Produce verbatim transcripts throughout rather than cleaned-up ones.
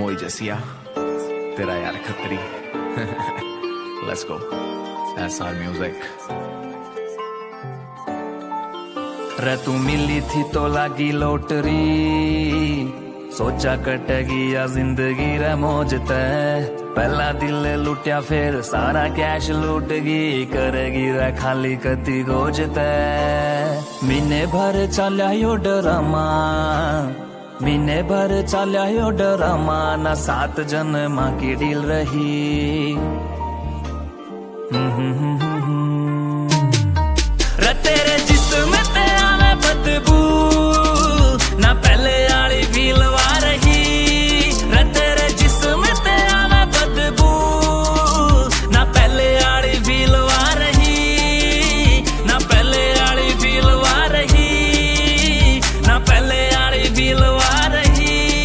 मोई जसिया तेरा यार खतरी। Let's go SR music. रे तू मिली थी तो लागी लोटरी, सोचा कटेगी या जिंदगी रे मौज तय। पहला दिल लुटिया फिर सारा कैश लूट गई, करेगी रे खाली कती गोज तय। महीने भर चलिया यो ड्रामा, महीने भर चलिया यो ड्रामा, ना सात जन्म की डील रही। रे तेरे जिस्म ते आवे बदबू, ना पहले आली फीलवा रही। रे तेरे जिस्म ते आवे बदबू, ना पहले आली फीलवा रही, ना पहले आली फीलवा रही, ना पहले आली फीलवा रही।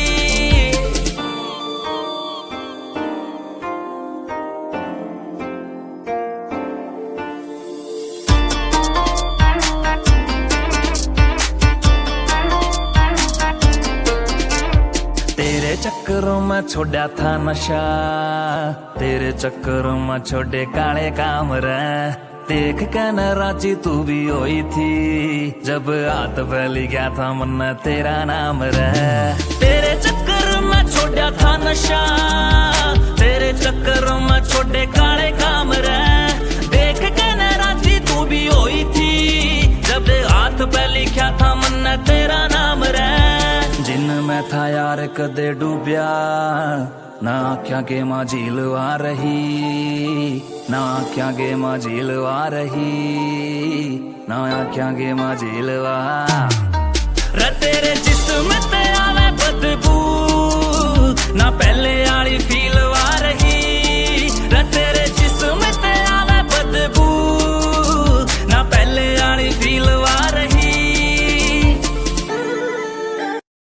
तेरे चक्करों में छोड़ा था नशा, तेरे चक्करों में छोड़े काले काम रे। देख के न राजी तू भी होई थी, जब हाथ फैली गया था मन तेरा नाम रे। तेरे चक्कर में छोड़ा था नशा, तेरे चक्करों में छोड़े काले काम रे। देख के न राजी तू भी होई थी, जब हाथ फैली गया था मन तेरा नाम रे। जिन में था यार कदे डूबिया, ना आख्या के मां झीलवा रही, ना आख्या के मां झीलवा रही, ना आख्या के मां झीलवा। रे तेरे जिस्म